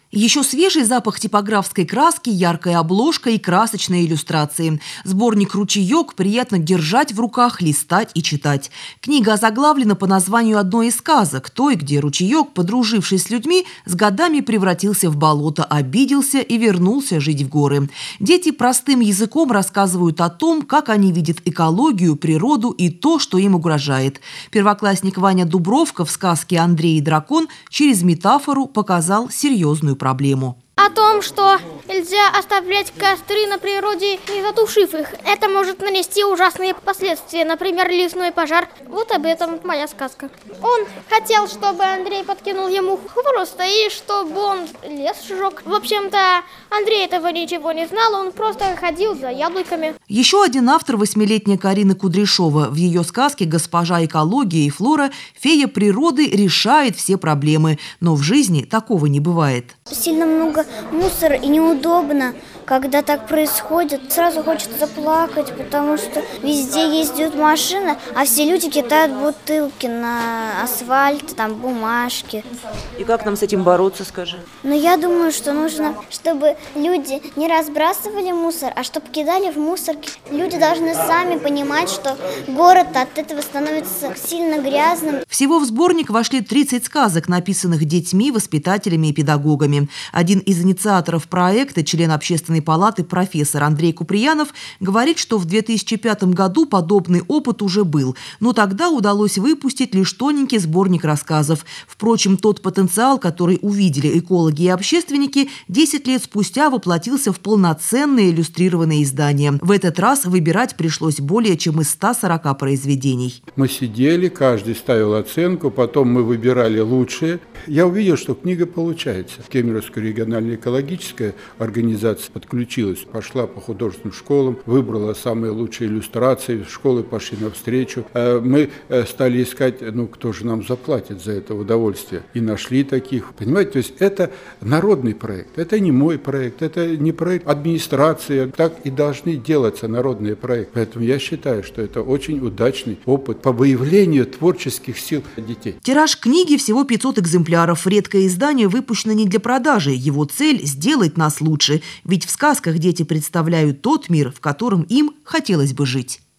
Еще свежий запах типографской краски, яркая обложка и красочные иллюстрации. Сборник «Ручеек» приятно держать в руках, листать и читать. Книга озаглавлена по названию одной из сказок, той, где ручеек, подружившись с людьми, с годами превратился в болото, обиделся и вернулся жить в горы. Дети простым языком рассказывают о том, как они видят экологию, природу и то, что им угрожает. Первоклассник Ваня Дубровка в сказке «Андрей и дракон» через метафору показал серьезную проблему. О том, что нельзя оставлять костры на природе, не затушив их. Это может нанести ужасные последствия, например, лесной пожар. Вот об этом моя сказка. Он хотел, чтобы Андрей подкинул ему хвороста и чтобы он лес сжег. В общем-то, Андрей этого ничего не знал, он просто ходил за яблоками. Еще один автор, 8-летняя Карина Кудряшова. В ее сказке «Госпожа экология и флора» фея природы решает все проблемы. Но в жизни такого не бывает. Сильно много мусора и неудобно, когда так происходит. Сразу хочется заплакать, потому что везде ездит машина, а все люди кидают бутылки на асфальт, там бумажки. И как нам с этим бороться, скажи? Но я думаю, что нужно, чтобы люди не разбрасывали мусор, а чтобы кидали в мусорки. Люди должны сами понимать, что город от этого становится сильно грязным. Всего в сборник вошли 30 сказок, написанных детьми, воспитателями и педагогами. Один из инициаторов проекта, член Общественной палаты профессор Андрей Куприянов, говорит, что в 2005 году подобный опыт уже был, но тогда удалось выпустить лишь тоненький сборник рассказов. Впрочем, тот потенциал, который увидели экологи и общественники, 10 лет спустя воплотился в полноценное иллюстрированное издание. В этот раз выбирать пришлось более чем из 140 произведений. Мы сидели, каждый ставил оценку, потом мы выбирали лучшие. Я увидел, что книга получается. Кемеровская региональная экологическая организация подключилась, пошла по художественным школам, выбрала самые лучшие иллюстрации, школы пошли навстречу. Мы стали искать, кто же нам заплатит за это удовольствие. И нашли таких. Понимаете, то есть это народный проект, это не мой проект, это не проект администрации. Так и должны делаться народные проекты. Поэтому я считаю, что это очень удачный опыт по выявлению творческих сил детей. Тираж книги всего 500 экземпляров. Редкое издание выпущено не для продажи. Его цель – сделать нас лучше. Ведь в сказках дети представляют тот мир, в котором им хотелось бы жить.